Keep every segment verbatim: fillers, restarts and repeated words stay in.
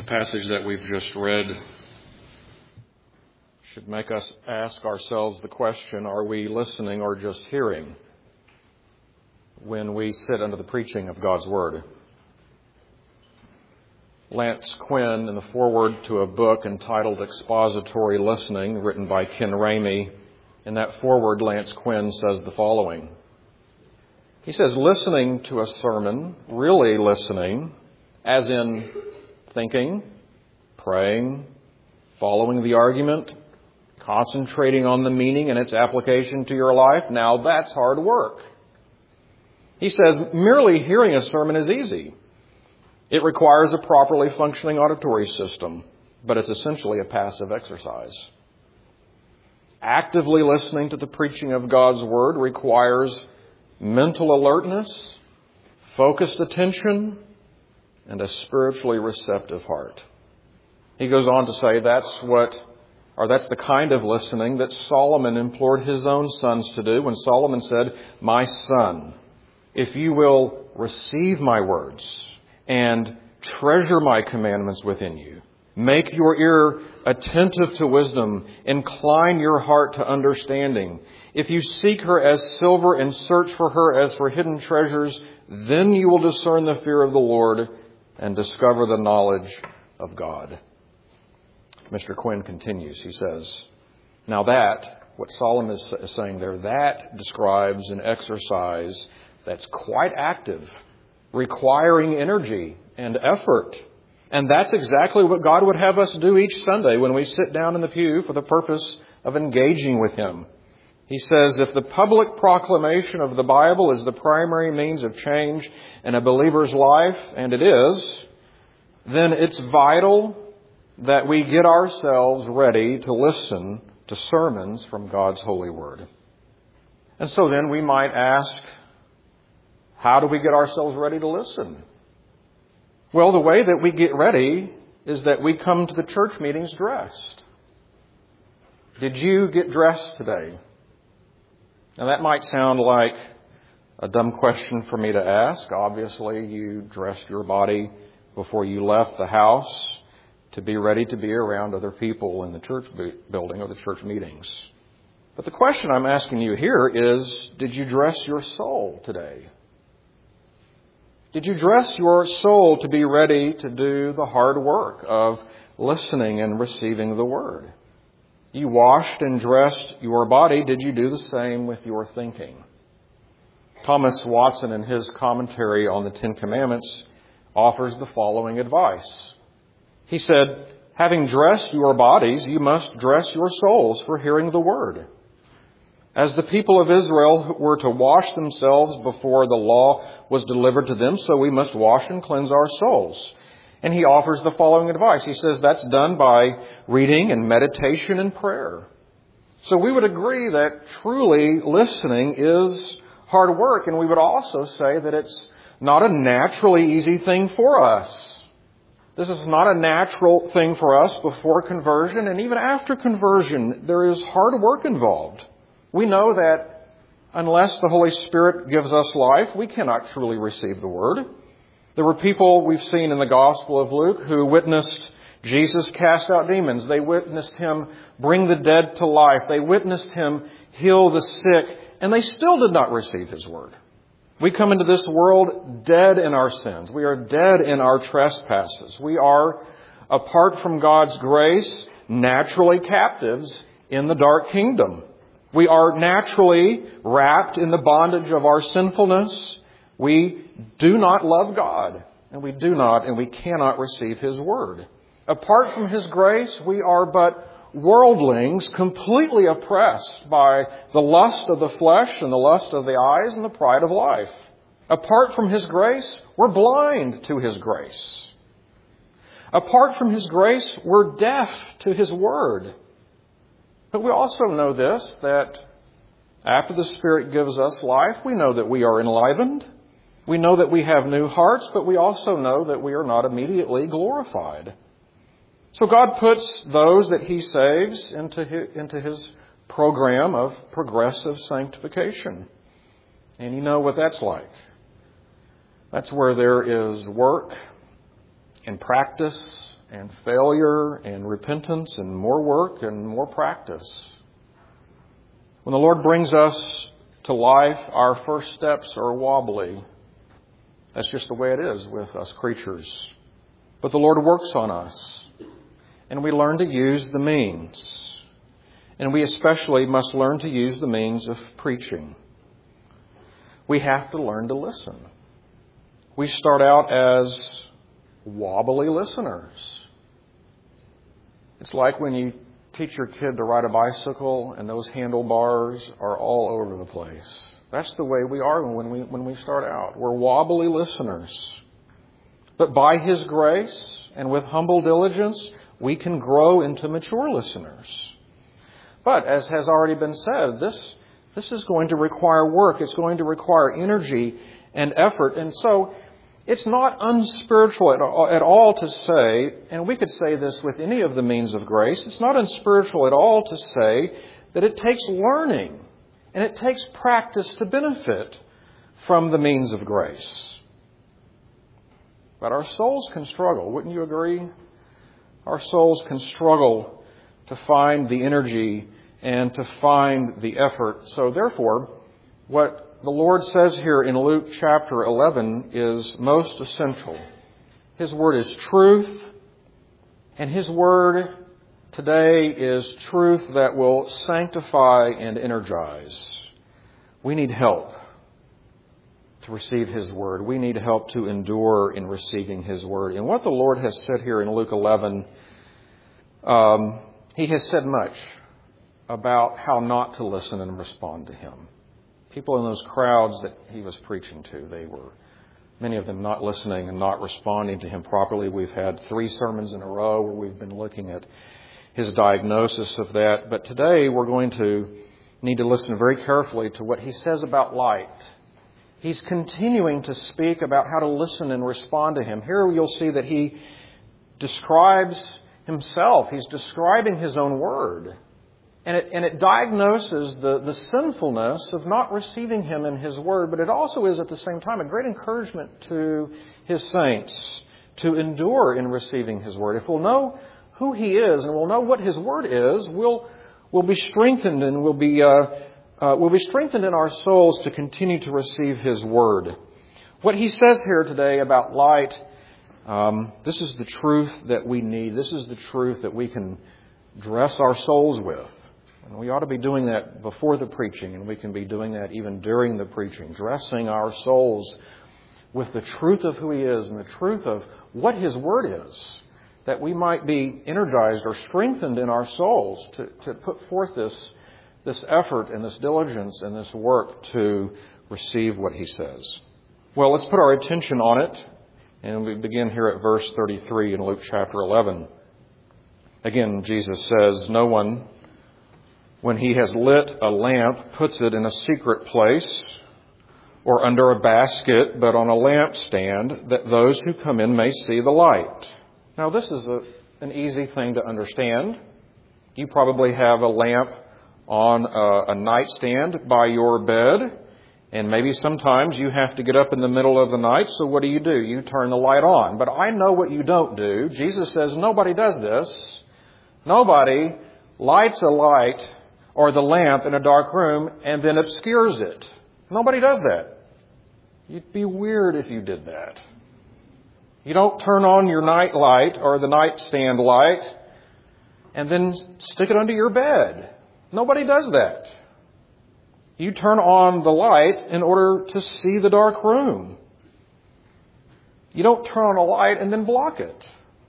passage that we've just read should make us ask ourselves the question, are we listening or just hearing when we sit under the preaching of God's Word? Lance Quinn, in the foreword to a book entitled Expository Listening, written by Ken Ramey, in that foreword, Lance Quinn says the following. He says, listening to a sermon, really listening, as in thinking, praying, following the argument, concentrating on the meaning and its application to your life, now that's hard work. He says, merely hearing a sermon is easy. It requires a properly functioning auditory system, but it's essentially a passive exercise. Actively listening to the preaching of God's Word requires mental alertness, focused attention, and a spiritually receptive heart. He goes on to say that's what, or that's the kind of listening that Solomon implored his own sons to do when Solomon said, "My son, if you will receive my words and treasure my commandments within you, make your ear attentive to wisdom, incline your heart to understanding. If you seek her as silver and search for her as for hidden treasures, then you will discern the fear of the Lord and discover the knowledge of God." Mister Quinn continues. He says, now that, what Solomon is saying there, that describes an exercise that's quite active, requiring energy and effort. And that's exactly what God would have us do each Sunday when we sit down in the pew for the purpose of engaging with Him. He says, if the public proclamation of the Bible is the primary means of change in a believer's life, and it is, then it's vital that we get ourselves ready to listen to sermons from God's holy Word. And so then we might ask, how do we get ourselves ready to listen? Well, the way that we get ready is that we come to the church meetings dressed. Did you get dressed today? Now, that might sound like a dumb question for me to ask. Obviously, you dressed your body before you left the house to be ready to be around other people in the church building or the church meetings. But the question I'm asking you here is, did you dress your soul today? Did you dress your soul to be ready to do the hard work of listening and receiving the Word? You washed and dressed your body. Did you do the same with your thinking? Thomas Watson, in his commentary on the Ten Commandments, offers the following advice. He said, having dressed your bodies, you must dress your souls for hearing the Word. As the people of Israel were to wash themselves before the law was delivered to them, so we must wash and cleanse our souls. And he offers the following advice. He says that's done by reading and meditation and prayer. So we would agree that truly listening is hard work. And we would also say that it's not a naturally easy thing for us. This is not a natural thing for us before conversion. And even after conversion, there is hard work involved. We know that unless the Holy Spirit gives us life, we cannot truly receive the Word. There were people we've seen in the Gospel of Luke who witnessed Jesus cast out demons. They witnessed Him bring the dead to life. They witnessed Him heal the sick, and they still did not receive His Word. We come into this world dead in our sins. We are dead in our trespasses. We are, apart from God's grace, naturally captives in the dark kingdom. We are naturally wrapped in the bondage of our sinfulness. We do not love God, and we do not and we cannot receive His Word. Apart from His grace, we are but worldlings, completely oppressed by the lust of the flesh and the lust of the eyes and the pride of life. Apart from His grace, we're blind to His grace. Apart from His grace, we're deaf to His Word. But we also know this, that after the Spirit gives us life, we know that we are enlivened. We know that we have new hearts, but we also know that we are not immediately glorified. So God puts those that He saves into His, into His program of progressive sanctification. And you know what that's like. That's where there is work and practice and failure and repentance and more work and more practice. When the Lord brings us to life, our first steps are wobbly. That's just the way it is with us creatures. But the Lord works on us, and we learn to use the means. And we especially must learn to use the means of preaching. We have to learn to listen. We start out as wobbly listeners. It's like when you teach your kid to ride a bicycle and those handlebars are all over the place. That's the way we are when we when we start out. We're wobbly listeners. But by His grace and with humble diligence, we can grow into mature listeners. But as has already been said, this this is going to require work. It's going to require energy and effort. And so it's not unspiritual at all, at all to say, and we could say this with any of the means of grace, it's not unspiritual at all to say that it takes learning and it takes practice to benefit from the means of grace. But our souls can struggle, wouldn't you agree? Our souls can struggle to find the energy and to find the effort. So therefore, what the Lord says here in Luke chapter eleven is most essential. His word is truth, and His word today is truth that will sanctify and energize. We need help to receive His word. We need help to endure in receiving His word. And what the Lord has said here in Luke eleven, um, He has said much about how not to listen and respond to Him. People in those crowds that He was preaching to, they were, many of them not listening and not responding to Him properly. We've had three sermons in a row where we've been looking at His diagnosis of that. But today we're going to need to listen very carefully to what He says about light. He's continuing to speak about how to listen and respond to Him. Here you'll see that He describes Himself. He's describing His own word. And it, and it diagnoses the, the sinfulness of not receiving Him in His word. But it also is at the same time a great encouragement to His saints to endure in receiving His word. If we'll know who He is and we'll know what His word is, we'll, we'll be strengthened and we'll be, uh, uh, we'll be strengthened in our souls to continue to receive His word. What He says here today about light, um, this is the truth that we need. This is the truth that we can dress our souls with. And we ought to be doing that before the preaching, and we can be doing that even during the preaching, dressing our souls with the truth of who He is and the truth of what His word is, that we might be energized or strengthened in our souls to, to put forth this, this effort and this diligence and this work to receive what He says. Well, let's put our attention on it, and we begin here at verse thirty-three in Luke chapter eleven. Again, Jesus says, "No one, when he has lit a lamp, puts it in a secret place or under a basket, but on a lampstand, that those who come in may see the light." Now, this is a, an easy thing to understand. You probably have a lamp on a, a nightstand by your bed, and maybe sometimes you have to get up in the middle of the night, so what do you do? You turn the light on. But I know what you don't do. Jesus says nobody does this. Nobody lights a light or the lamp in a dark room and then obscures it. Nobody does that. You'd be weird if you did that. You don't turn on your night light or the nightstand light and then stick it under your bed. Nobody does that. You turn on the light in order to see the dark room. You don't turn on a light and then block it.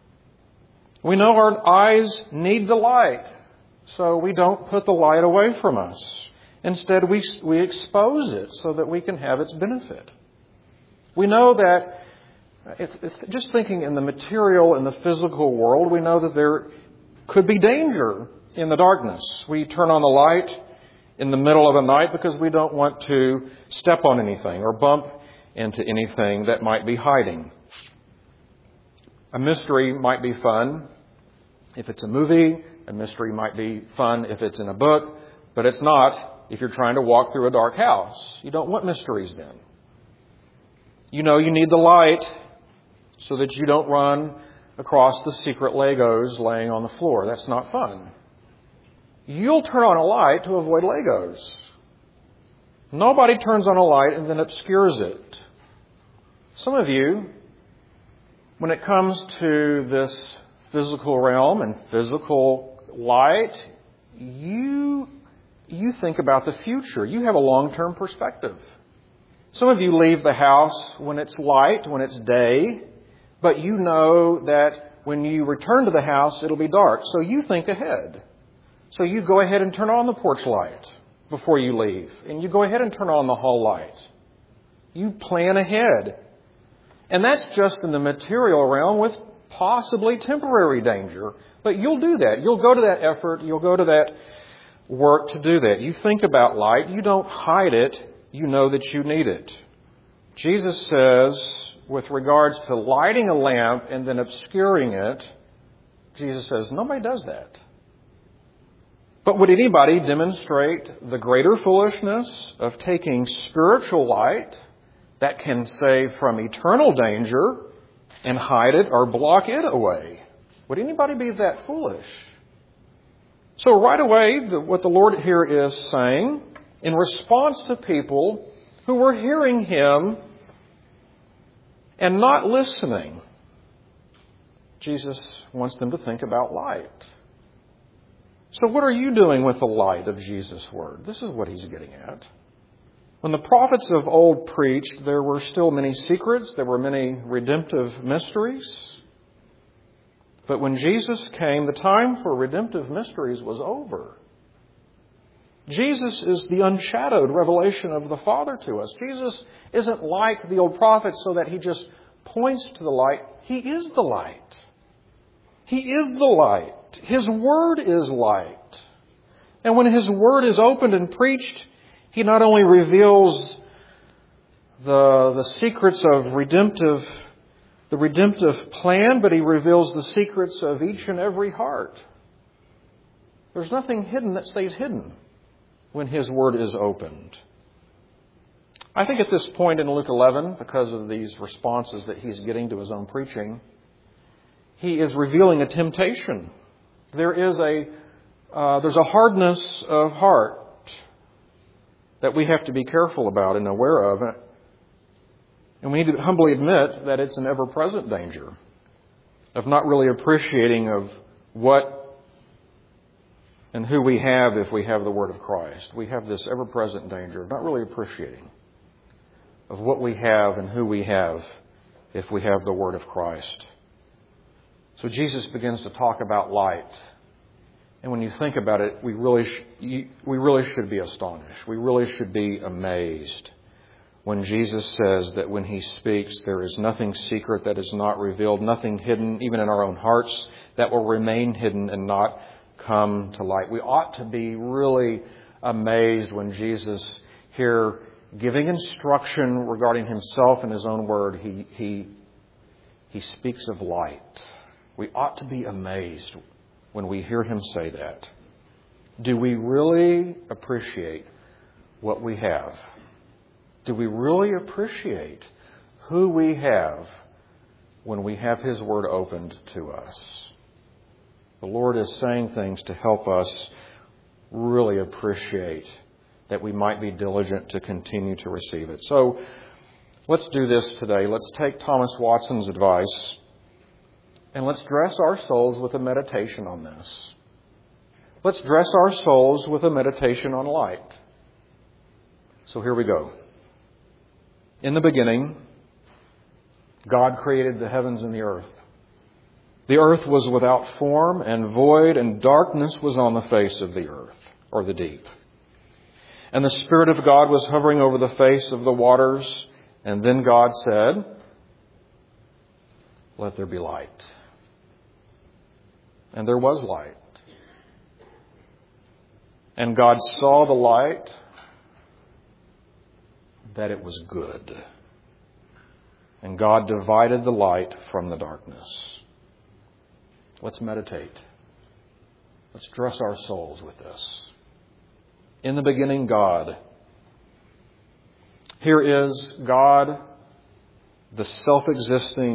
We know our eyes need the light, so we don't put the light away from us. Instead, we, we expose it so that we can have its benefit. We know that, if, if, just thinking in the material and the physical world, we know that there could be danger in the darkness. We turn on the light in the middle of the night because we don't want to step on anything or bump into anything that might be hiding. A mystery might be fun if it's a movie. A mystery might be fun if it's in a book. But it's not if you're trying to walk through a dark house. You don't want mysteries then. You know you need the light so that you don't run across the secret Legos laying on the floor. That's not fun. You'll turn on a light to avoid Legos. Nobody turns on a light and then obscures it. Some of you, when it comes to this physical realm and physical light, you, you think about the future. You have a long-term perspective. Some of you leave the house when it's light, when it's day, but you know that when you return to the house, it'll be dark. So you think ahead. So you go ahead and turn on the porch light before you leave. And you go ahead and turn on the hall light. You plan ahead. And that's just in the material realm with possibly temporary danger. But you'll do that. You'll go to that effort. You'll go to that work to do that. You think about light. You don't hide it. You know that you need it. Jesus says, with regards to lighting a lamp and then obscuring it, Jesus says, nobody does that. But would anybody demonstrate the greater foolishness of taking spiritual light that can save from eternal danger and hide it or block it away? Would anybody be that foolish? So right away, the, what the Lord here is saying, in response to people who were hearing Him and not listening, Jesus wants them to think about light. So what are you doing with the light of Jesus' Word? This is what He's getting at. When the prophets of old preached, there were still many secrets. There were many redemptive mysteries. But when Jesus came, the time for redemptive mysteries was over. Jesus is the unshadowed revelation of the Father to us. Jesus isn't like the old prophets so that He just points to the light. He is the light. He is the light. His Word is light. And when His Word is opened and preached, He not only reveals the, the secrets of redemptive, the redemptive plan, but He reveals the secrets of each and every heart. There's nothing hidden that stays hidden when His Word is opened. I think at this point in Luke eleven, because of these responses that He's getting to His own preaching, He is revealing a temptation. There is a uh, there's a hardness of heart that we have to be careful about and aware of. And we need to humbly admit that it's an ever-present danger of not really appreciating of what and who we have if we have the Word of Christ. We have this ever-present danger of not really appreciating of what we have and who we have if we have the Word of Christ. So Jesus begins to talk about light. And when you think about it, we really, sh- we really should be astonished. We really should be amazed when Jesus says that when He speaks, there is nothing secret that is not revealed, nothing hidden, even in our own hearts, that will remain hidden and not come to light. We ought to be really amazed when Jesus here, giving instruction regarding Himself and His own Word, He, he, he speaks of light. We ought to be amazed when we hear Him say that. Do we really appreciate what we have? Do we really appreciate who we have when we have His Word opened to us? The Lord is saying things to help us really appreciate that we might be diligent to continue to receive it. So let's do this today. Let's take Thomas Watson's advice and let's dress our souls with a meditation on this. Let's dress our souls with a meditation on light. So here we go. In the beginning, God created the heavens and the earth. The earth was without form and void, and darkness was on the face of the earth, or the deep. And the Spirit of God was hovering over the face of the waters. And then God said, "Let there be light." And there was light. And God saw the light, that it was good. And God divided the light from the darkness. Let's meditate. Let's dress our souls with this. In the beginning, God. Here is God, the self-existing,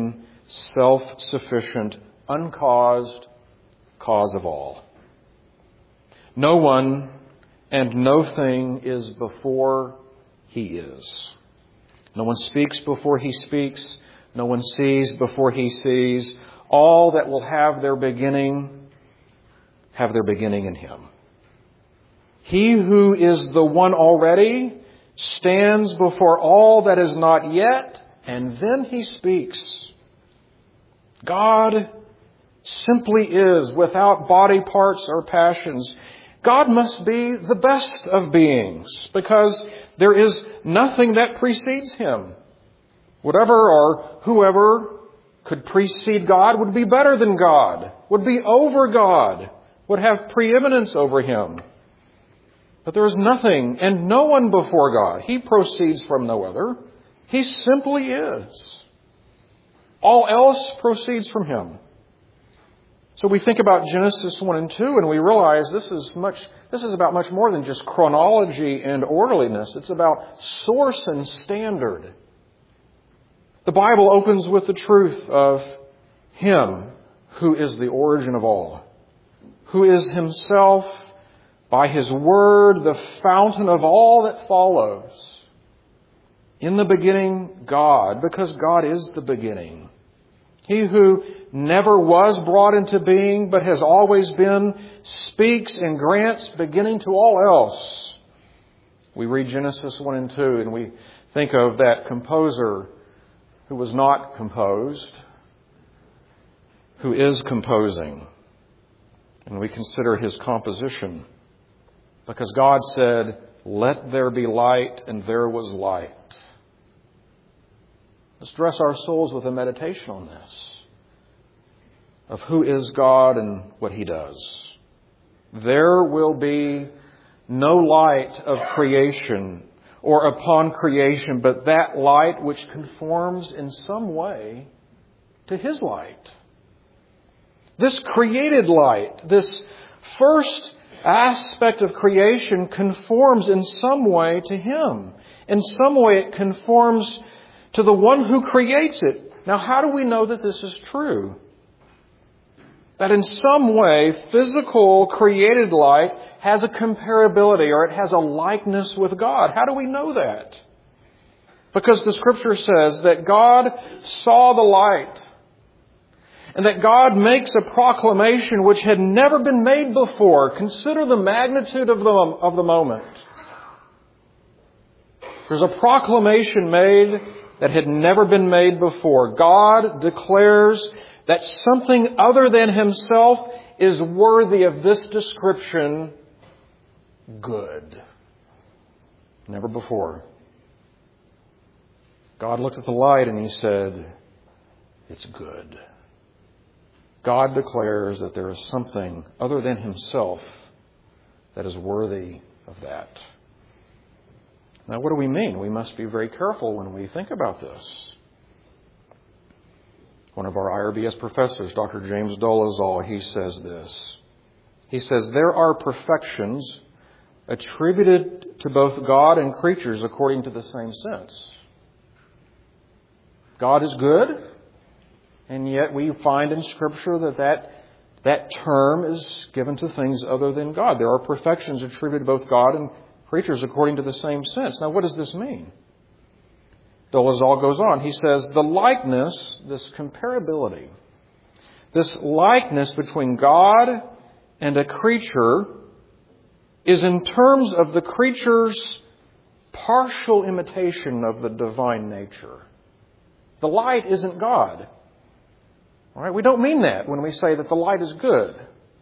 self-sufficient, uncaused cause of all. No one and no thing is before He is. No one speaks before He speaks. No one sees before He sees. All that will have their beginning, have their beginning in Him. He who is the one already stands before all that is not yet, and then He speaks. God simply is, without body parts or passions. God must be the best of beings, because there is nothing that precedes Him. Whatever or whoever could precede God would be better than God, would be over God, would have preeminence over Him. But there is nothing and no one before God. He proceeds from no other. He simply is. All else proceeds from Him. So we think about Genesis one and two and we realize this is much, this is about much more than just chronology and orderliness. It's about source and standard. The Bible opens with the truth of Him who is the origin of all, who is Himself, by His Word, the fountain of all that follows. In the beginning, God, because God is the beginning. He who never was brought into being, but has always been, speaks and grants beginning to all else. We read Genesis one and two, and we think of that composer who was not composed, who is composing. And we consider his composition. Because God said, "Let there be light," and there was light. Let's dress our souls with a meditation on this, of who is God and what He does. There will be no light of creation or upon creation, but that light which conforms in some way to His light. This created light, this first aspect of creation, conforms in some way to Him. In some way it conforms to the one who creates it. Now, how do we know that this is true? That in some way physical created light has a comparability, or it has a likeness with God. How do we know that? Because the Scripture says that God saw the light, and that God makes a proclamation which had never been made before. Consider the magnitude of the, of the moment. There's a proclamation made that had never been made before. God declares that something other than Himself is worthy of this description: good. Never before. God looked at the light and He said, "It's good." God declares that there is something other than Himself that is worthy of that. Now, what do we mean? We must be very careful when we think about this. One of our I R B S professors, Doctor James Dolezal, he says this. He says, "There are perfections attributed to both God and creatures according to the same sense." God is good. And yet we find in Scripture that, that that term is given to things other than God. There are perfections attributed to both God and creatures according to the same sense. Now, what does this mean? Dolezal goes on. He says, the likeness, this comparability, this likeness between God and a creature is in terms of the creature's partial imitation of the divine nature. The light isn't God. All right, we don't mean that when we say that the light is good.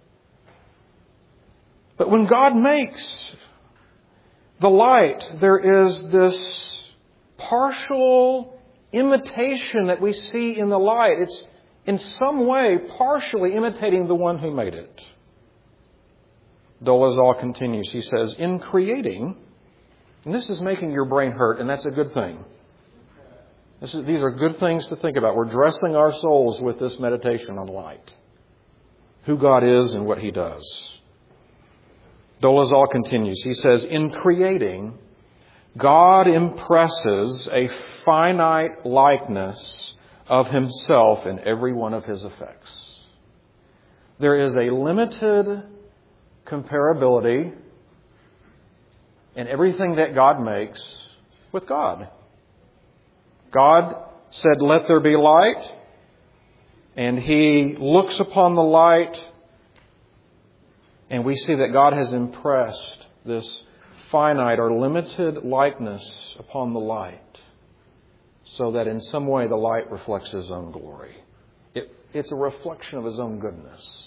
But when God makes the light, there is this partial imitation that we see in the light. It's in some way partially imitating the one who made it. Dolezal continues. He says, in creating, and this is making your brain hurt, and that's a good thing. This is, these are good things to think about. We're dressing our souls with this meditation on light. Who God is and what He does. Dolezal continues. He says, in creating, God impresses a finite likeness of Himself in every one of His effects. There is a limited comparability in everything that God makes with God. God said, "Let there be light," and He looks upon the light, and we see that God has impressed this finite or limited likeness upon the light, so that in some way the light reflects His own glory. It, it's a reflection of His own goodness.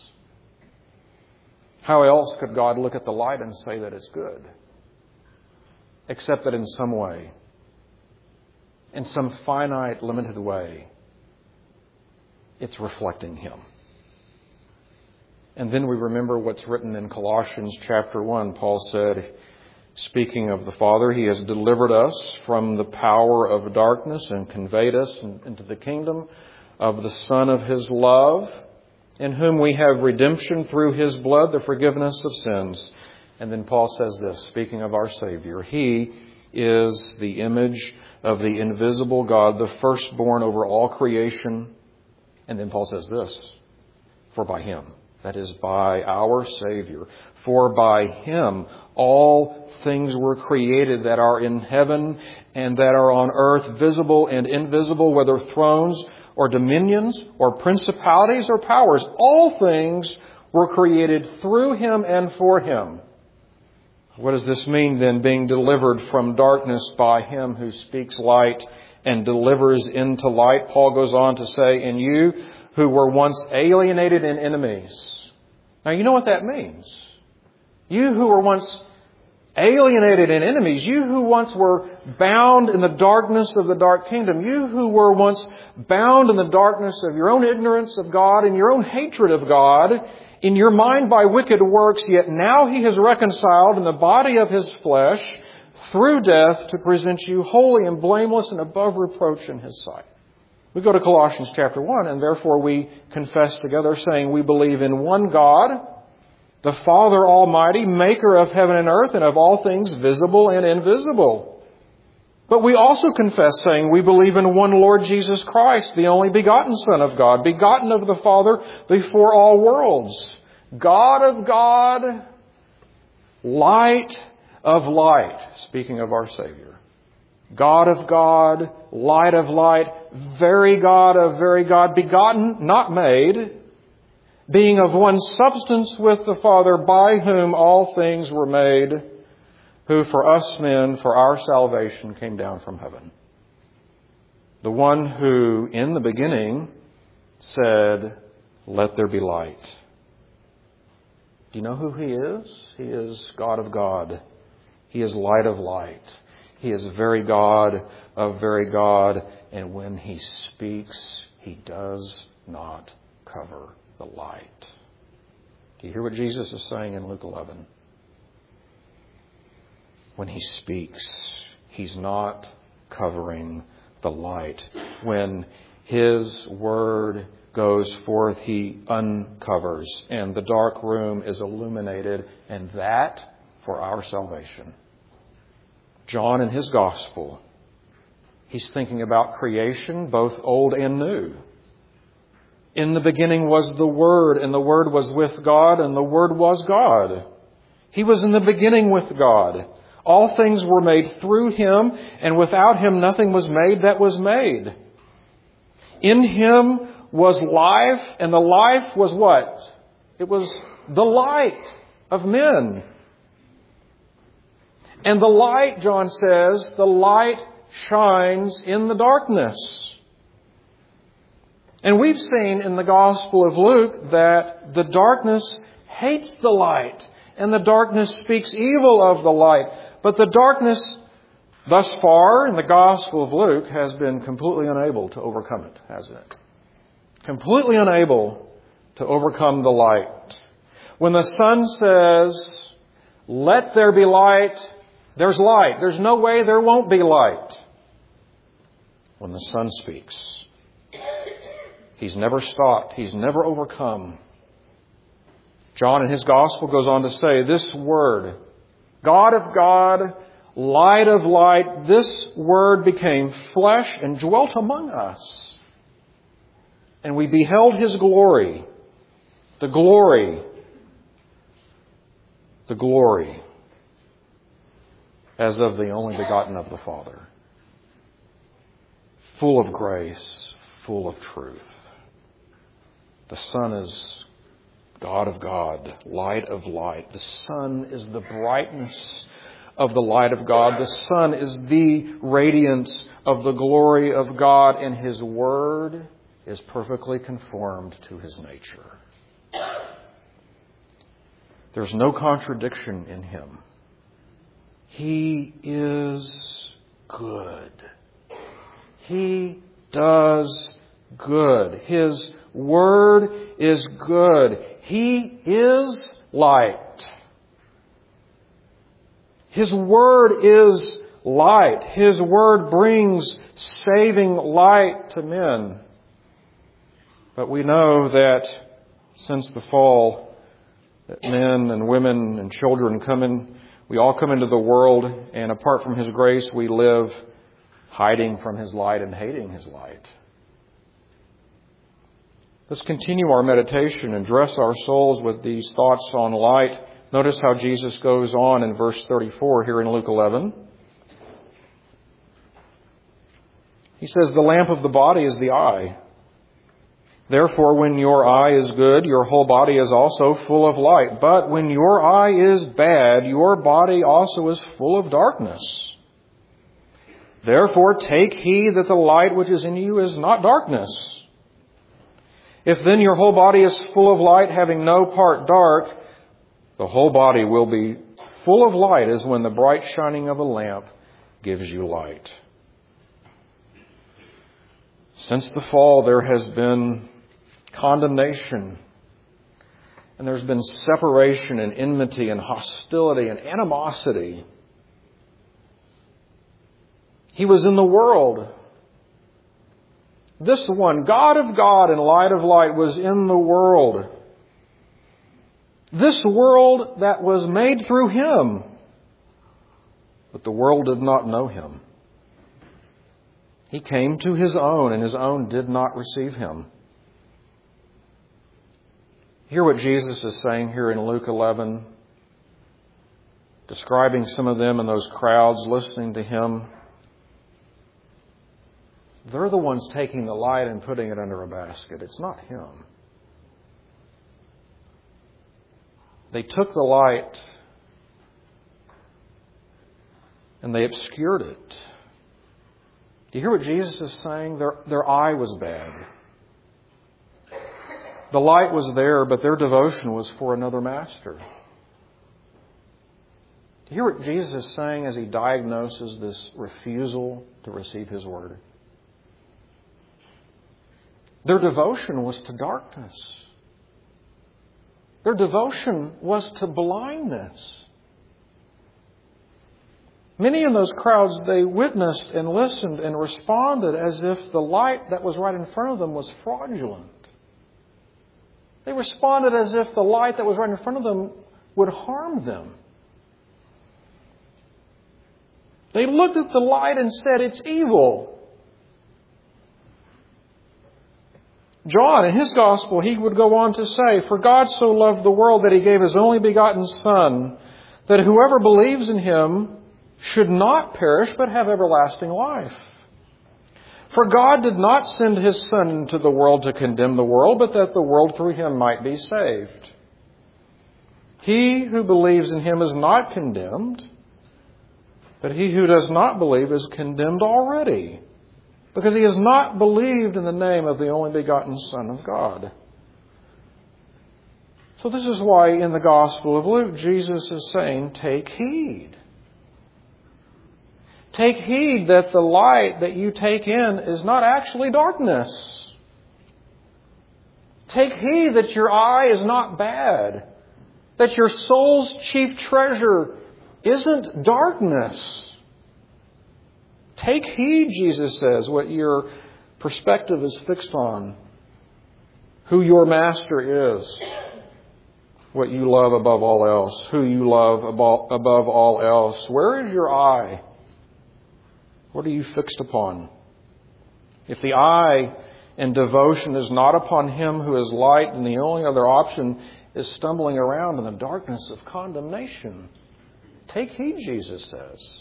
How else could God look at the light and say that it's good? Except that in some way, in some finite, limited way, it's reflecting Him. And then we remember what's written in Colossians chapter one. Paul said, speaking of the Father, He has delivered us from the power of darkness and conveyed us into the kingdom of the Son of His love, in whom we have redemption through His blood, the forgiveness of sins. And then Paul says this, speaking of our Savior, He is the image of the invisible God, the firstborn over all creation. And then Paul says this, for by Him, that is by our Savior, for by Him all things were created that are in heaven and that are on earth, visible and invisible, whether thrones or dominions or principalities or powers. All things were created through Him and for Him. What does this mean then, being delivered from darkness by Him who speaks light and delivers into light? Paul goes on to say, "And you who were once alienated and enemies." Now you know what that means. You who were once alienated and enemies, you who once were bound in the darkness of the dark kingdom, you who were once bound in the darkness of your own ignorance of God and your own hatred of God, in your mind by wicked works, yet now He has reconciled in the body of His flesh through death to present you holy and blameless and above reproach in His sight. We go to Colossians chapter one, and therefore we confess together, saying we believe in one God, the Father Almighty, maker of heaven and earth and of all things visible and invisible. But we also confess, saying we believe in one Lord Jesus Christ, the only begotten Son of God, begotten of the Father before all worlds, God of God, light of light, speaking of our Savior. God of God, light of light, very God of very God, begotten, not made, being of one substance with the Father, by whom all things were made, who for us men, for our salvation, came down from heaven. The one who, in the beginning, said, "Let there be light." Do you know who He is? He is God of God. He is light of light. He is very God of very God. And when He speaks, He does not cover the light. Do you hear what Jesus is saying in Luke eleven? When He speaks, He's not covering the light. When His word goes forth, He uncovers, and the dark room is illuminated, and that for our salvation. John in his gospel, he's thinking about creation, both old and new. In the beginning was the Word, and the Word was with God, and the Word was God. He was in the beginning with God. All things were made through Him, and without Him nothing was made that was made. In Him was life, and the life was what? It was the light of men. And the light, John says, the light shines in the darkness. And we've seen in the Gospel of Luke that the darkness hates the light, and the darkness speaks evil of the light. But the darkness, thus far in the Gospel of Luke, has been completely unable to overcome it, hasn't it? Completely unable to overcome the light. When the sun says, "Let there be light," there's light. There's no way there won't be light. When the Son speaks, He's never stopped. He's never overcome. John in his Gospel goes on to say, this Word, God of God, light of light, this Word became flesh and dwelt among us. And we beheld His glory, the glory, the glory, as of the only begotten of the Father, full of grace, full of truth. The Son is God of God, light of light. The Son is the brightness of the light of God. The Son is the radiance of the glory of God, and His Word is perfectly conformed to His nature. There's no contradiction in Him. He is good. He does good. His Word is good. He is light. His Word is light. His Word brings saving light to men. But we know that since the fall, that men and women and children come in, we all come into the world, and apart from His grace, we live hiding from His light and hating His light. Let's continue our meditation and dress our souls with these thoughts on light. Notice how Jesus goes on in verse thirty-four here in Luke eleven. He says, "The lamp of the body is the eye. Therefore, when your eye is good, your whole body is also full of light. But when your eye is bad, your body also is full of darkness. Therefore, take heed that the light which is in you is not darkness. If then your whole body is full of light, having no part dark, the whole body will be full of light as when the bright shining of a lamp gives you light." Since the fall, there has been condemnation, and there's been separation and enmity and hostility and animosity. He was in the world. This one, God of God and light of light, was in the world. This world that was made through Him, but the world did not know Him. He came to His own, and His own did not receive Him. Hear what Jesus is saying here in Luke eleven, describing some of them and those crowds listening to Him. They're the ones taking the light and putting it under a basket. It's not Him. They took the light and they obscured it. Do you hear what Jesus is saying? Their, their eye was bad. The light was there, but their devotion was for another master. Do you hear what Jesus is saying as He diagnoses this refusal to receive His Word? Their devotion was to darkness. Their devotion was to blindness. Many in those crowds, they witnessed and listened and responded as if the light that was right in front of them was fraudulent. They responded as if the light that was right in front of them would harm them. They looked at the light and said, "It's evil." John, in his gospel, he would go on to say, "For God so loved the world that He gave His only begotten Son, that whoever believes in Him should not perish but have everlasting life. For God did not send His Son into the world to condemn the world, but that the world through Him might be saved. He who believes in Him is not condemned, but he who does not believe is condemned already, because he has not believed in the name of the only begotten Son of God." So this is why in the Gospel of Luke, Jesus is saying, take heed. Take heed that the light that you take in is not actually darkness. Take heed that your eye is not bad. That your soul's chief treasure isn't darkness. Take heed, Jesus says, what your perspective is fixed on. Who your master is. What you love above all else. Who you love above all else. Where is your eye? What are you fixed upon? If the eye and devotion is not upon Him who is light, then the only other option is stumbling around in the darkness of condemnation. Take heed, Jesus says.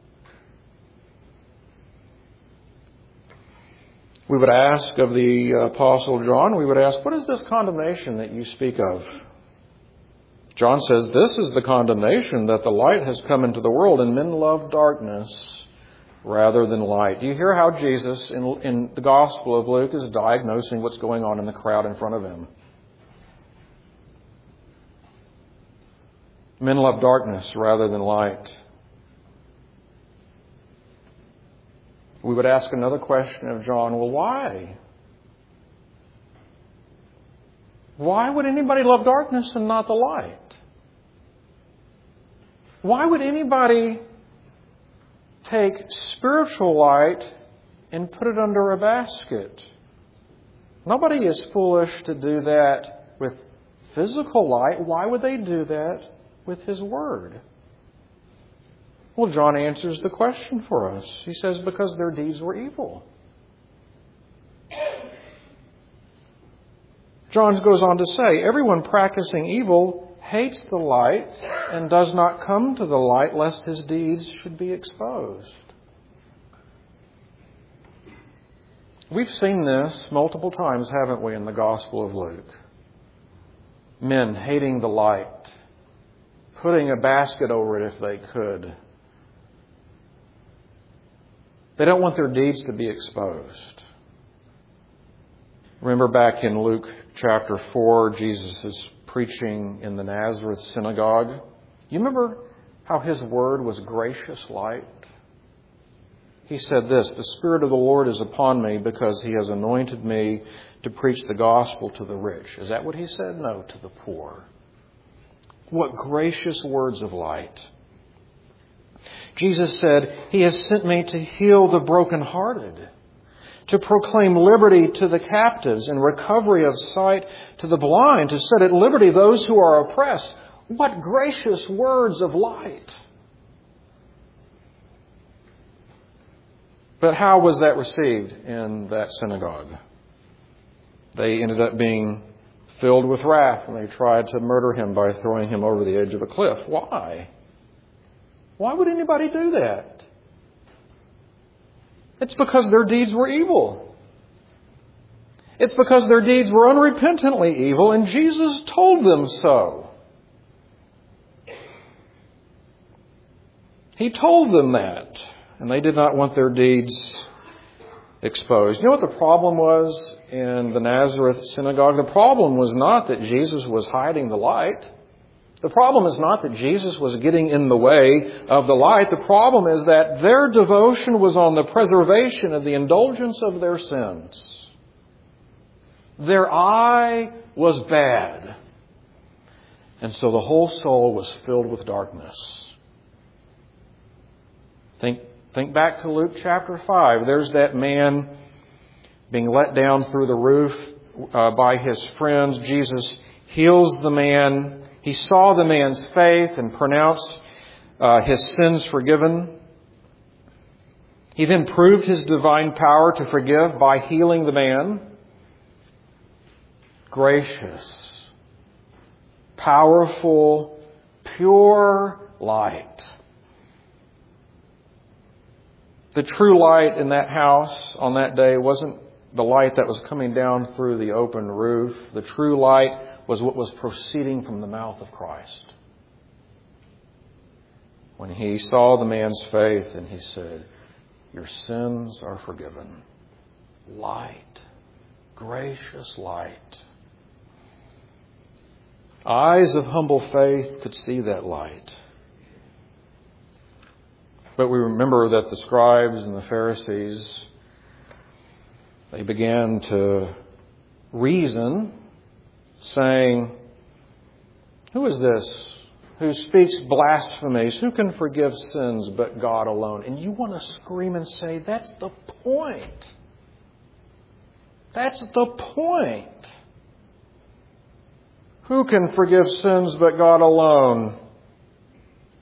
We would ask of the Apostle John, we would ask, what is this condemnation that you speak of? John says, this is the condemnation, that the light has come into the world, and men love darkness rather than light. Do you hear how Jesus, in, in the Gospel of Luke, is diagnosing what's going on in the crowd in front of Him? Men love darkness rather than light. We would ask another question of John, well, why? Why would anybody love darkness and not the light? Why would anybody take spiritual light and put it under a basket? Nobody is foolish to do that with physical light. Why would they do that with His Word? Well, John answers the question for us. He says, because their deeds were evil. John goes on to say, everyone practicing evil hates the light and does not come to the light lest his deeds should be exposed. We've seen this multiple times, haven't we, in the Gospel of Luke? Men hating the light, putting a basket over it if they could. They don't want their deeds to be exposed. Remember back in Luke chapter four, Jesus is preaching in the Nazareth synagogue. You remember how His word was gracious light? He said this, the Spirit of the Lord is upon me because He has anointed me to preach the gospel to the rich. Is that what He said? No, to the poor. What gracious words of light. Jesus said, He has sent me to heal the brokenhearted, to proclaim liberty to the captives and recovery of sight to the blind, to set at liberty those who are oppressed. What gracious words of light. But how was that received in that synagogue? They ended up being filled with wrath and they tried to murder Him by throwing Him over the edge of a cliff. Why? Why would anybody do that? It's because their deeds were evil. It's because their deeds were unrepentantly evil, and Jesus told them so. He told them that, and they did not want their deeds exposed. You know what the problem was in the Nazareth synagogue? The problem was not that Jesus was hiding the light. The problem is not that Jesus was getting in the way of the light. The problem is that their devotion was on the preservation of the indulgence of their sins. Their eye was bad. And so the whole soul was filled with darkness. Think, think back to Luke chapter five. There's that man being let down through the roof uh, by his friends. Jesus heals the man. He saw the man's faith and pronounced uh, his sins forgiven. He then proved His divine power to forgive by healing the man. Gracious, powerful, pure light. The true light in that house on that day wasn't the light that was coming down through the open roof. The true light was what was proceeding from the mouth of Christ. When He saw the man's faith and He said, your sins are forgiven. Light. Gracious light. Eyes of humble faith could see that light. But we remember that the scribes and the Pharisees, they began to reason, saying, who is this who speaks blasphemies? Who can forgive sins but God alone? And you want to scream and say, that's the point. That's the point. Who can forgive sins but God alone?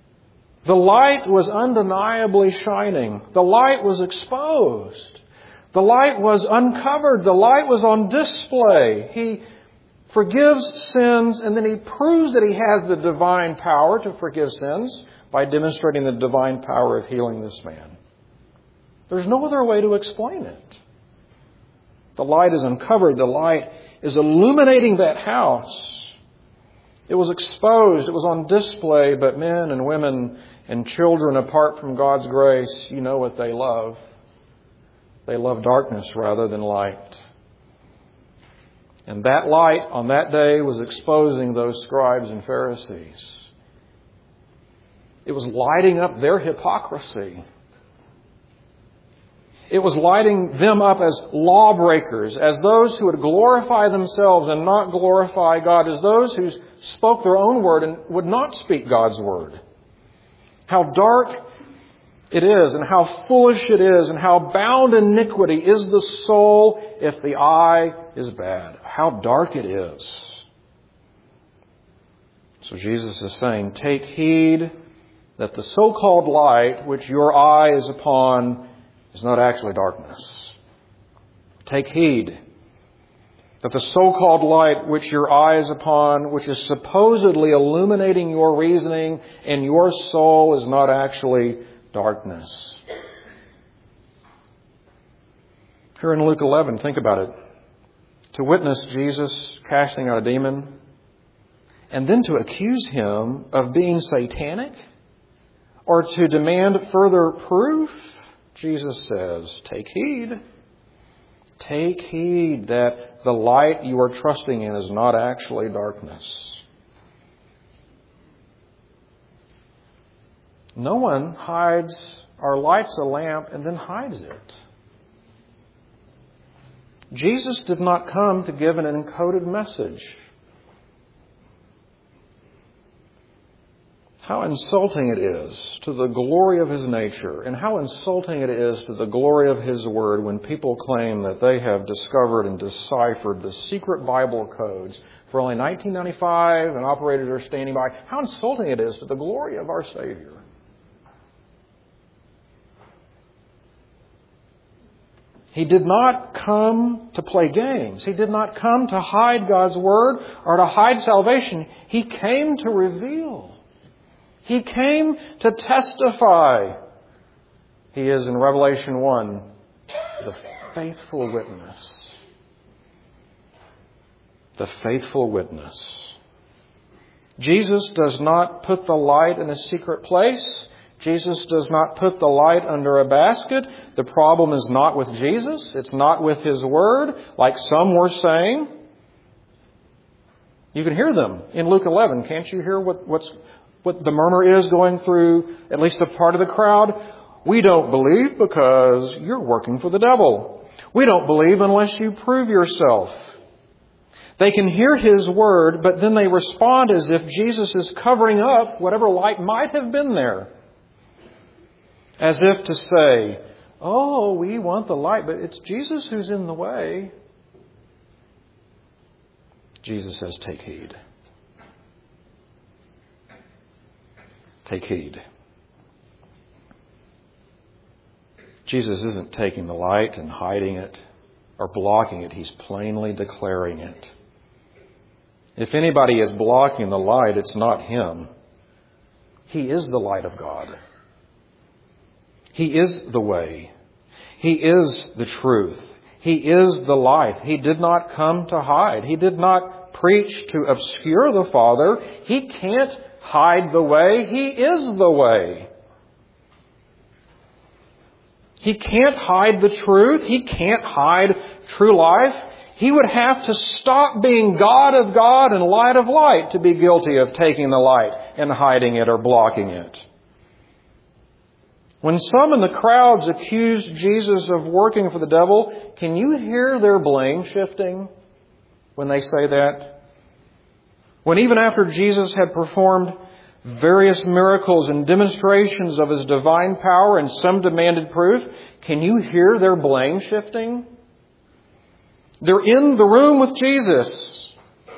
The light was undeniably shining. The light was exposed. The light was uncovered. The light was on display. He forgives sins, and then He proves that He has the divine power to forgive sins by demonstrating the divine power of healing this man. There's no other way to explain it. The light is uncovered. The light is illuminating that house. It was exposed. It was on display, but men and women and children, apart from God's grace, you know what they love. They love darkness rather than light. And that light on that day was exposing those scribes and Pharisees. It was lighting up their hypocrisy. It was lighting them up as lawbreakers, as those who would glorify themselves and not glorify God, as those who spoke their own word and would not speak God's word. How dark it is, and how foolish it is, and how bound in iniquity is the soul if the eye is bad. How dark it is. So Jesus is saying, take heed that the so-called light which your eye is upon is not actually darkness. Take heed that the so-called light which your eye is upon, which is supposedly illuminating your reasoning and your soul, is not actually darkness. Here in Luke eleven, think about it. To witness Jesus casting out a demon, and then to accuse Him of being satanic, or to demand further proof, Jesus says, take heed. Take heed that the light you are trusting in is not actually darkness. No one hides or lights a lamp and then hides it. Jesus did not come to give an encoded message. How insulting it is to the glory of His nature, and how insulting it is to the glory of His Word when people claim that they have discovered and deciphered the secret Bible codes for only nineteen ninety-five dollars and operators are standing by. How insulting it is to the glory of our Savior. He did not come to play games. He did not come to hide God's Word or to hide salvation. He came to reveal. He came to testify. He is, in Revelation one, the faithful witness. The faithful witness. Jesus does not put the light in a secret place. Jesus does not put the light under a basket. The problem is not with Jesus. It's not with His Word, like some were saying. You can hear them in Luke eleven. Can't you hear what, what's... What the murmur is going through at least a part of the crowd? We don't believe because you're working for the devil. We don't believe unless you prove yourself. They can hear His word, but then they respond as if Jesus is covering up whatever light might have been there. As if to say, oh, we want the light, but it's Jesus who's in the way. Jesus says, take heed. Take heed. Jesus isn't taking the light and hiding it or blocking it. He's plainly declaring it. If anybody is blocking the light, it's not Him. He is the light of God. He is the way. He is the truth. He is the life. He did not come to hide. He did not preach to obscure the Father. He can't hide the way. He is the way. He can't hide the truth. He can't hide true life. He would have to stop being God of God and light of light to be guilty of taking the light and hiding it or blocking it. When some in the crowds accused Jesus of working for the devil, can you hear their blame shifting when they say that? When even after Jesus had performed various miracles and demonstrations of His divine power and some demanded proof, can you hear their blame shifting? They're in the room with Jesus.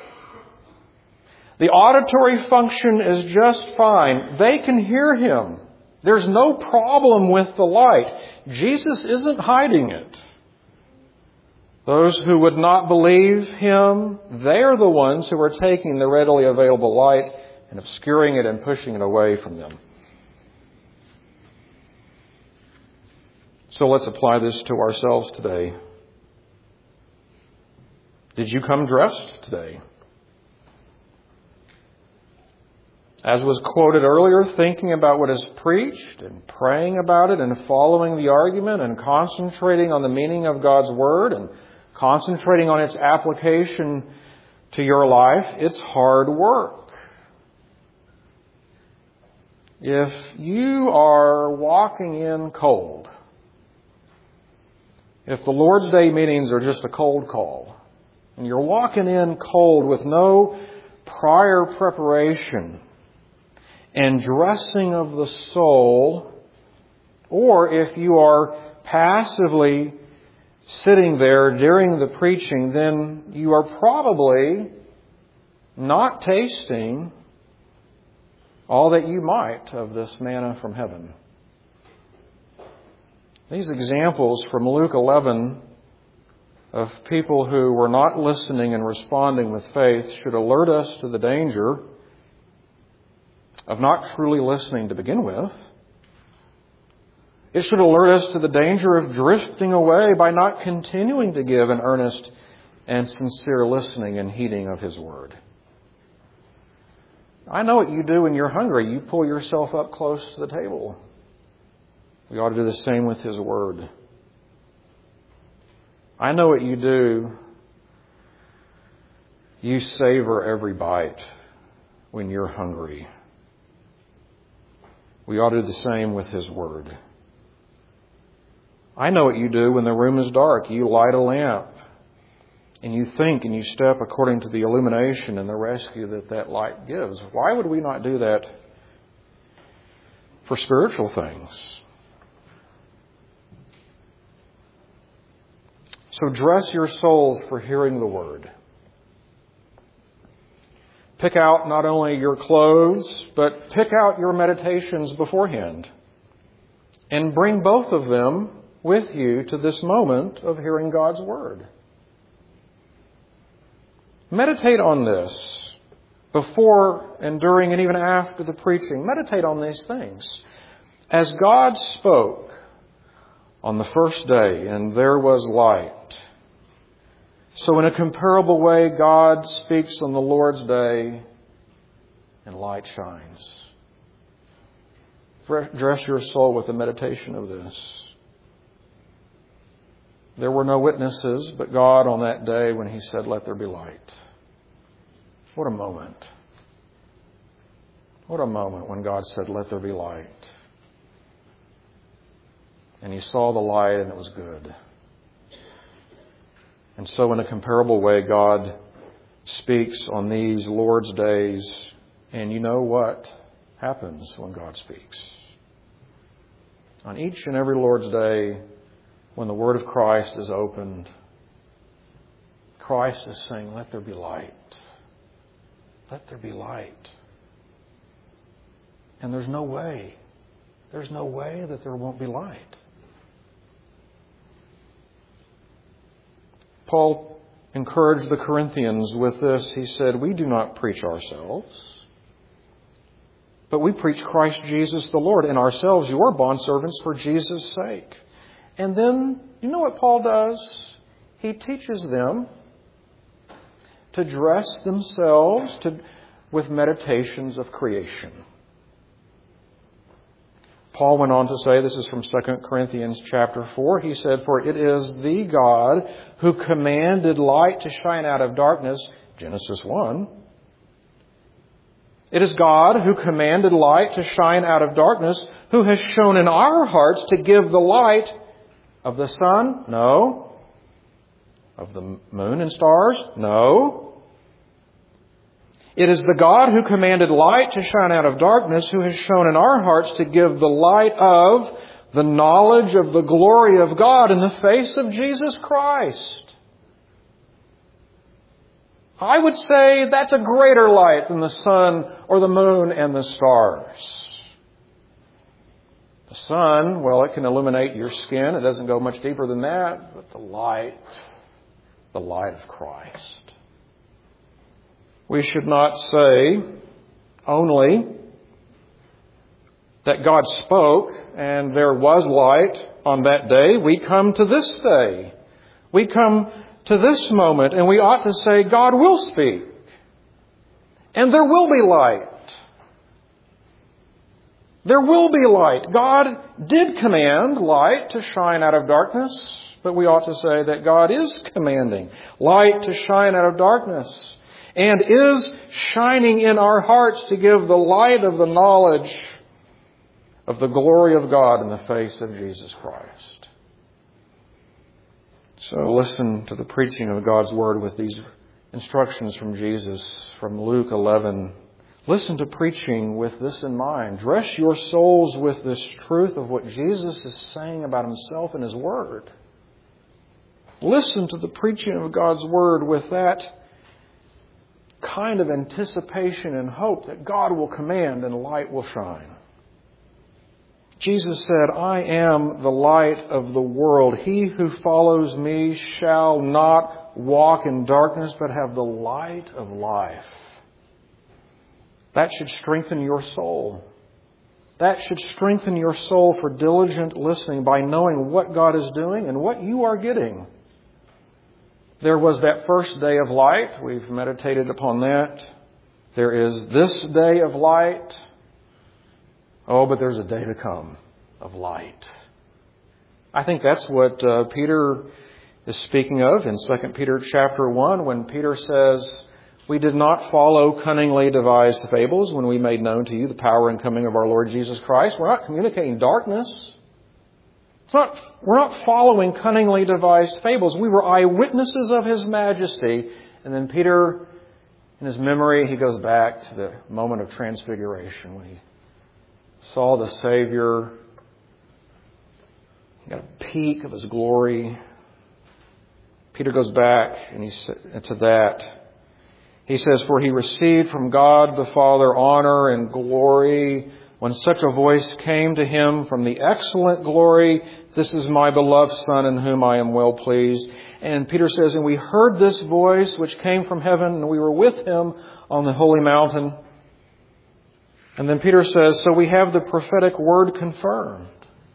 The auditory function is just fine. They can hear Him. There's no problem with the light. Jesus isn't hiding it. Those who would not believe him, they are the ones who are taking the readily available light and obscuring it and pushing it away from them. So let's apply this to ourselves today. Did you come dressed today? As was quoted earlier, thinking about what is preached and praying about it and following the argument and concentrating on the meaning of God's Word and concentrating on its application to your life, it's hard work. If you are walking in cold, if the Lord's Day meetings are just a cold call, and you're walking in cold with no prior preparation and dressing of the soul, or if you are passively sitting there during the preaching, then you are probably not tasting all that you might of this manna from heaven. These examples from Luke eleven of people who were not listening and responding with faith should alert us to the danger of not truly listening to begin with. It should alert us to the danger of drifting away by not continuing to give an earnest and sincere listening and heeding of His Word. I know what you do when you're hungry. You pull yourself up close to the table. We ought to do the same with His Word. I know what you do. You savor every bite when you're hungry. We ought to do the same with His Word. I know what you do when the room is dark. You light a lamp and you think and you step according to the illumination and the rescue that that light gives. Why would we not do that for spiritual things? So dress your souls for hearing the Word. Pick out not only your clothes, but pick out your meditations beforehand. And bring both of them with you to this moment of hearing God's Word. Meditate on this before and during and even after the preaching. Meditate on these things. As God spoke on the first day, and there was light, so in a comparable way, God speaks on the Lord's day, and light shines. Dress your soul with the meditation of this. There were no witnesses but God on that day when He said, "Let there be light." What a moment. What a moment when God said, "Let there be light." And He saw the light and it was good. And so in a comparable way, God speaks on these Lord's days. And you know what happens when God speaks? On each and every Lord's day, when the Word of Christ is opened, Christ is saying, "Let there be light. Let there be light." And there's no way, there's no way that there won't be light. Paul encouraged the Corinthians with this. He said, "We do not preach ourselves, but we preach Christ Jesus the Lord, and ourselves your bondservants for Jesus' sake." And then, you know what Paul does? He teaches them to dress themselves to, with meditations of creation. Paul went on to say, this is from Second Corinthians chapter four, he said, "For it is the God who commanded light to shine out of darkness," Genesis one. "It is God who commanded light to shine out of darkness, who has shown in our hearts to give the light of the sun?" No. "Of the moon and stars?" No. "It is the God who commanded light to shine out of darkness, who has shown in our hearts to give the light of the knowledge of the glory of God in the face of Jesus Christ." I would say that's a greater light than the sun or the moon and the stars. The sun, well, it can illuminate your skin. It doesn't go much deeper than that. But the light, the light of Christ. We should not say only that God spoke and there was light on that day. We come to this day. We come to this moment, and we ought to say, God will speak. And there will be light. There will be light. God did command light to shine out of darkness, but we ought to say that God is commanding light to shine out of darkness and is shining in our hearts to give the light of the knowledge of the glory of God in the face of Jesus Christ. So listen to the preaching of God's Word with these instructions from Jesus from Luke eleven. Listen to preaching with this in mind. Dress your souls with this truth of what Jesus is saying about Himself in His Word. Listen to the preaching of God's Word with that kind of anticipation and hope that God will command and light will shine. Jesus said, I am the light of the world. He who follows me shall not walk in darkness, but have the light of life. That should strengthen your soul. That should strengthen your soul for diligent listening by knowing what God is doing and what you are getting. There was that first day of light. We've meditated upon that. There is this day of light. Oh, but there's a day to come of light. I think that's what uh, Peter is speaking of in Second Peter chapter one when Peter says, we did not follow cunningly devised fables when we made known to you the power and coming of our Lord Jesus Christ. We're not communicating darkness. It's not, we're not following cunningly devised fables. We were eyewitnesses of His majesty. And then Peter, in his memory, he goes back to the moment of transfiguration when he saw the Savior. He got a peek of His glory. Peter goes back and he to that. He says, for He received from God the Father honor and glory when such a voice came to Him from the excellent glory, this is my beloved Son in whom I am well pleased. And Peter says, and we heard this voice which came from heaven, and we were with Him on the holy mountain. And then Peter says, so we have the prophetic word confirmed.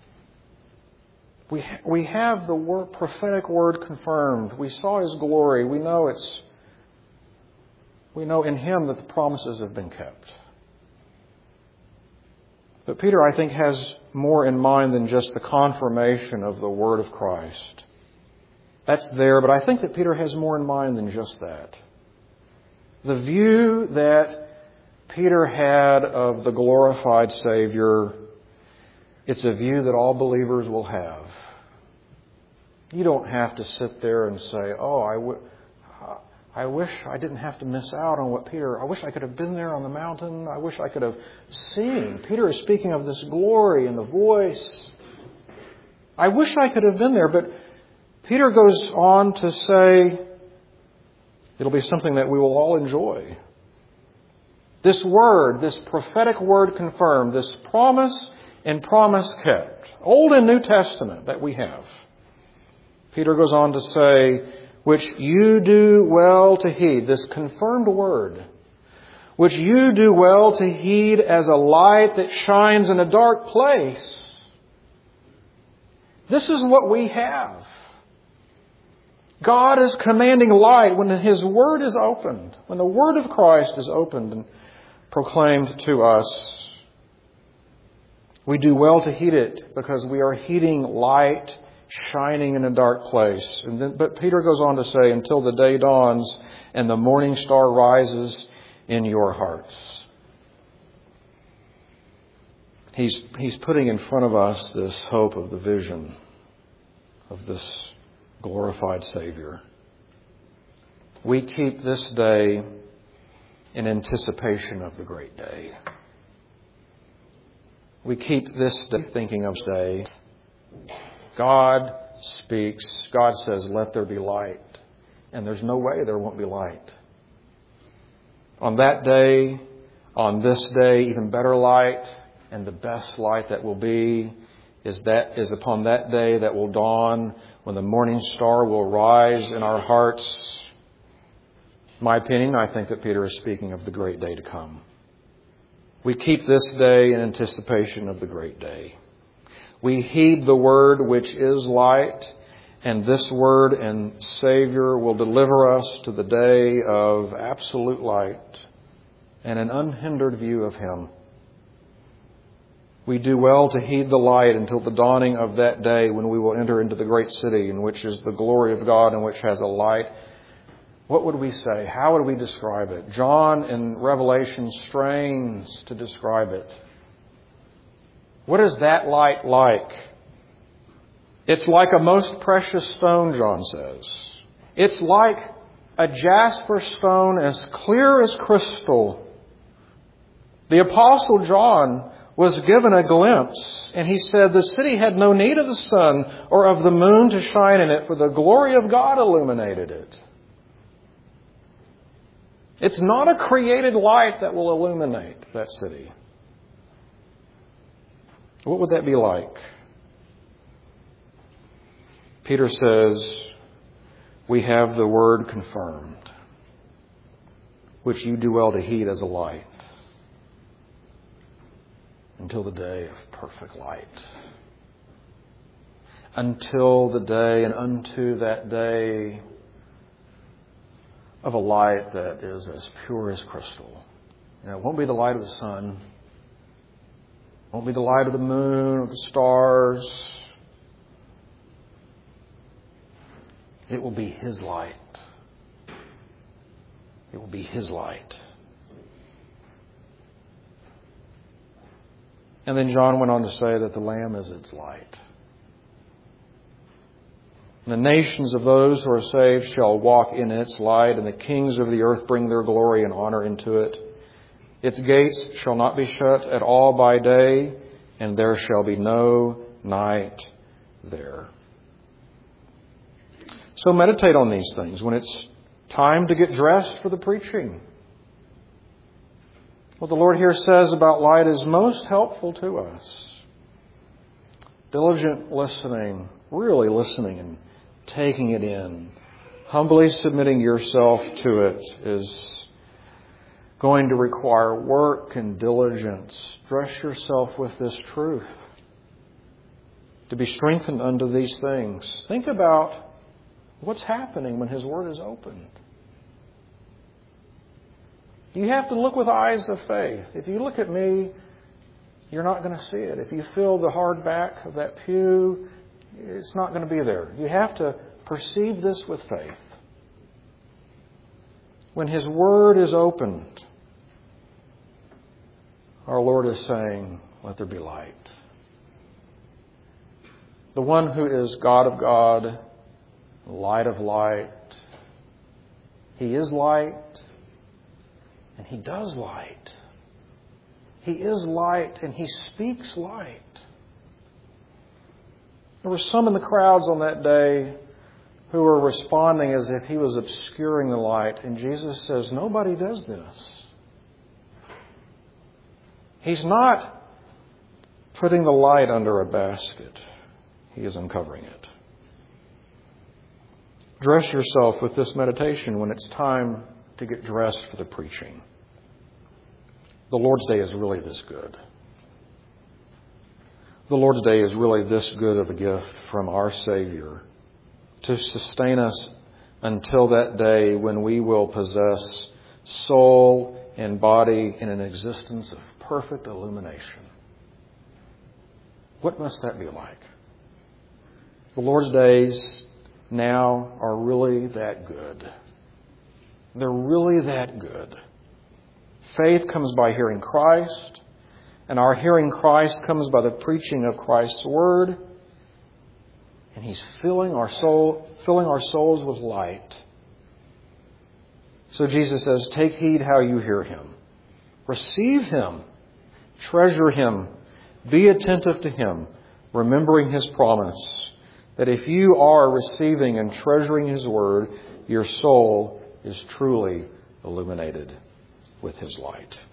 We, we have the word, prophetic word confirmed. We saw His glory. We know it's, we know in Him that the promises have been kept. But Peter, I think, has more in mind than just the confirmation of the word of Christ. That's there, but I think that Peter has more in mind than just that. The view that Peter had of the glorified Savior, it's a view that all believers will have. You don't have to sit there and say, oh, I, w- I wish I didn't have to miss out on what Peter, I wish I could have been there on the mountain. I wish I could have seen. Peter is speaking of this glory and the voice. I wish I could have been there, but Peter goes on to say it'll be something that we will all enjoy. This word, this prophetic word confirmed, this promise and promise kept, Old and New Testament that we have. Peter goes on to say, which you do well to heed, this confirmed word, which you do well to heed as a light that shines in a dark place. This is what we have. God is commanding light when His Word is opened, when the Word of Christ is opened and proclaimed to us. We do well to heed it because we are heeding light shining in a dark place. And then, but Peter goes on to say, until the day dawns and the morning star rises in your hearts. He's, he's putting in front of us this hope of the vision of this glorified Savior. We keep this day in anticipation of the great day. We keep this day thinking of day. God speaks. God says, let there be light. And there's no way there won't be light. On that day, on this day, even better light, and the best light that will be is that is upon that day that will dawn when the morning star will rise in our hearts. My opinion, I think that Peter is speaking of the great day to come. We keep this day in anticipation of the great day. We heed the word which is light, and this word and Savior will deliver us to the day of absolute light and an unhindered view of Him. We do well to heed the light until the dawning of that day when we will enter into the great city in which is the glory of God and which has a light. What would we say? How would we describe it? John in Revelation strains to describe it. What is that light like? It's like a most precious stone, John says. It's like a jasper stone as clear as crystal. The Apostle John was given a glimpse, and he said the city had no need of the sun or of the moon to shine in it, for the glory of God illuminated it. It's not a created light that will illuminate that city. What would that be like? Peter says, we have the word confirmed, which you do well to heed as a light, until the day of perfect light. Until the day and unto that day of a light that is as pure as crystal. And it won't be the light of the sun. It won't be the light of the moon or the stars. It will be His light. It will be His light. And then John went on to say that the Lamb is its light. The nations of those who are saved shall walk in its light, and the kings of the earth bring their glory and honor into it. Its gates shall not be shut at all by day, and there shall be no night there. So meditate on these things when it's time to get dressed for the preaching. What the Lord here says about light is most helpful to us. Diligent listening, really listening and taking it in, humbly submitting yourself to it is going to require work and diligence. Dress yourself with this truth to be strengthened unto these things. Think about what's happening when His Word is opened. You have to look with eyes of faith. If you look at me, you're not going to see it. If you feel the hard back of that pew, it's not going to be there. You have to perceive this with faith. When His Word is opened, our Lord is saying, let there be light. The one who is God of God, light of light, He is light, and He does light. He is light, and He speaks light. There were some in the crowds on that day who were responding as if He was obscuring the light. And Jesus says, nobody does this. He's not putting the light under a basket. He is uncovering it. Dress yourself with this meditation when it's time to get dressed for the preaching. The Lord's Day is really this good. The Lord's Day is really this good of a gift from our Savior to sustain us until that day when we will possess soul and body in an existence of perfect illumination. What must that be like? The Lord's days now are really that good. They're really that good. Faith comes by hearing Christ, and our hearing Christ comes by the preaching of Christ's Word, and He's filling our soul, filling our souls with light. So Jesus says, take heed how you hear Him. Receive Him. Treasure Him. Be attentive to Him, remembering His promise that if you are receiving and treasuring His Word, your soul is truly illuminated with His light.